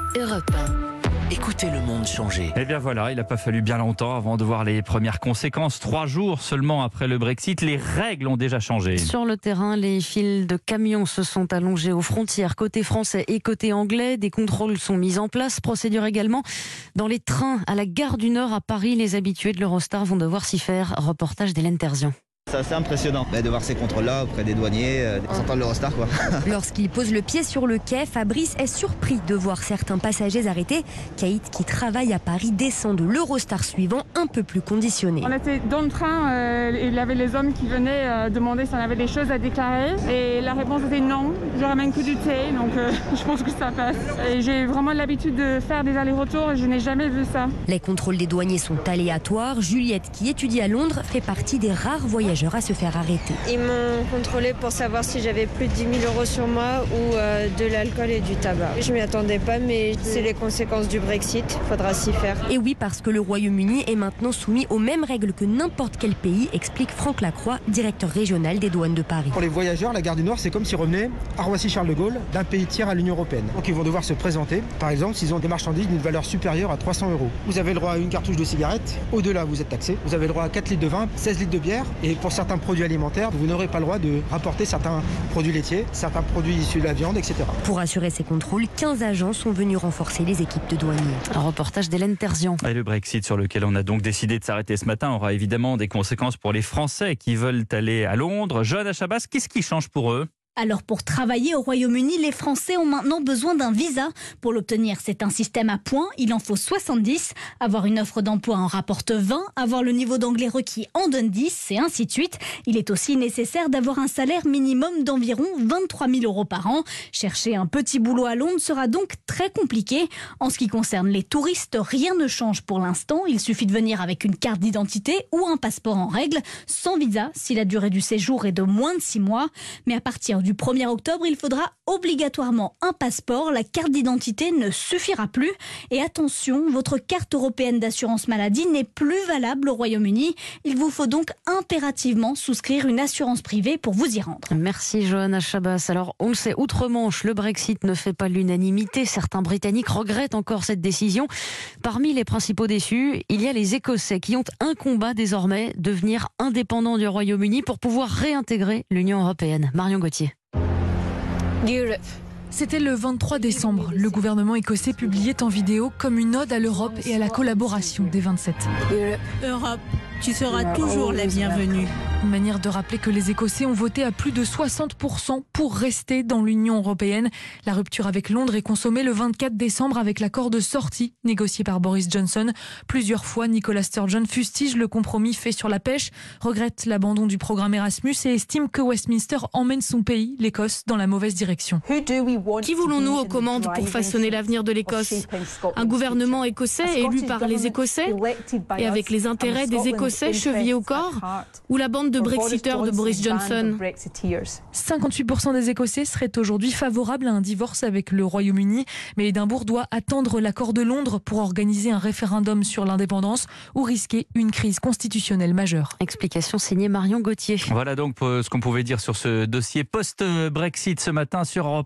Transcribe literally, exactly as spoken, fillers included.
Europe un. Écoutez le monde changer. Eh bien voilà, il n'a pas fallu bien longtemps avant de voir les premières conséquences. Trois jours seulement après le Brexit, les règles ont déjà changé. Sur le terrain, les files de camions se sont allongés aux frontières, côté français et côté anglais. Des contrôles sont mis en place. Procédure également dans les trains. À la gare du Nord à Paris, les habitués de l'Eurostar vont devoir s'y faire. Reportage d'Hélène Terzian. C'est assez impressionnant bah, de voir ces contrôles-là auprès des douaniers, euh, en sortant de l'Eurostar quoi. Lorsqu'il pose le pied sur le quai, Fabrice est surpris de voir certains passagers arrêtés. Kate, qui travaille à Paris, descend de l'Eurostar suivant un peu plus conditionné. On était dans le train, euh, il y avait les hommes qui venaient euh, demander si on avait des choses à déclarer. Et la réponse était non, je ramène que du thé, donc euh, je pense que ça passe. Et j'ai vraiment l'habitude de faire des allers-retours et je n'ai jamais vu ça. Les contrôles des douaniers sont aléatoires. Juliette, qui étudie à Londres, fait partie des rares voyageurs à se faire arrêter. Ils m'ont contrôlé pour savoir si j'avais plus de dix mille euros sur moi ou euh, de l'alcool et du tabac. Je m'y attendais pas, mais c'est les conséquences du Brexit, faudra s'y faire. Et oui, parce que le Royaume-Uni est maintenant soumis aux mêmes règles que n'importe quel pays, explique Franck Lacroix, directeur régional des douanes de Paris. Pour les voyageurs, la gare du Nord, c'est comme s'ils revenaient à Roissy-Charles de Gaulle d'un pays tiers à l'Union européenne. Donc ils vont devoir se présenter, par exemple, s'ils ont des marchandises d'une valeur supérieure à trois cents euros. Vous avez le droit à une cartouche de cigarette, au-delà vous êtes taxé. Vous avez le droit à quatre litres de vin, seize litres de bière, et pour certains produits alimentaires, vous n'aurez pas le droit de rapporter certains produits laitiers, certains produits issus de la viande, et cetera. Pour assurer ces contrôles, quinze agents sont venus renforcer les équipes de douaniers. Un reportage d'Hélène Terzian. Et le Brexit sur lequel on a donc décidé de s'arrêter ce matin aura évidemment des conséquences pour les Français qui veulent aller à Londres. Johanna Chabas, qu'est-ce qui change pour eux ? Alors pour travailler au Royaume-Uni, les Français ont maintenant besoin d'un visa. Pour l'obtenir, c'est un système à points, il en faut soixante-dix. Avoir une offre d'emploi en rapporte vingt, avoir le niveau d'anglais requis en donne dix, et ainsi de suite. Il est aussi nécessaire d'avoir un salaire minimum d'environ vingt-trois mille euros par an. Chercher un petit boulot à Londres sera donc très compliqué. En ce qui concerne les touristes, rien ne change pour l'instant. Il suffit de venir avec une carte d'identité ou un passeport en règle, sans visa si la durée du séjour est de moins de six mois. Mais à partir du premier octobre, il faudra obligatoirement un passeport. La carte d'identité ne suffira plus. Et attention, votre carte européenne d'assurance maladie n'est plus valable au Royaume-Uni. Il vous faut donc impérativement souscrire une assurance privée pour vous y rendre. Merci Johanna Chabas. Alors, on le sait, outre-Manche, le Brexit ne fait pas l'unanimité. Certains Britanniques regrettent encore cette décision. Parmi les principaux déçus, il y a les Écossais qui ont un combat désormais, devenir indépendants du Royaume-Uni pour pouvoir réintégrer l'Union européenne. Marion Gauthier. C'était le vingt-trois décembre. Le gouvernement écossais publiait en vidéo comme une ode à l'Europe et à la collaboration des vingt-sept. Europe, tu seras toujours la bienvenue. Une manière de rappeler que les Écossais ont voté à plus de soixante pour cent pour rester dans l'Union européenne. La rupture avec Londres est consommée le vingt-quatre décembre avec l'accord de sortie négocié par Boris Johnson. Plusieurs fois, Nicola Sturgeon fustige le compromis fait sur la pêche, regrette l'abandon du programme Erasmus et estime que Westminster emmène son pays, l'Écosse, dans la mauvaise direction. Qui voulons-nous aux commandes pour façonner l'avenir de l'Écosse ? Un gouvernement écossais élu par les Écossais et avec les intérêts des Écossais chevillés au corps ? Ou la bande de Brexiteurs de Boris Johnson ? cinquante-huit pour cent des Écossais seraient aujourd'hui favorables à un divorce avec le Royaume-Uni, mais Édimbourg doit attendre l'accord de Londres pour organiser un référendum sur l'indépendance ou risquer une crise constitutionnelle majeure. Explication signée Marion Gauthier. Voilà donc ce qu'on pouvait dire sur ce dossier post-Brexit ce matin sur Europe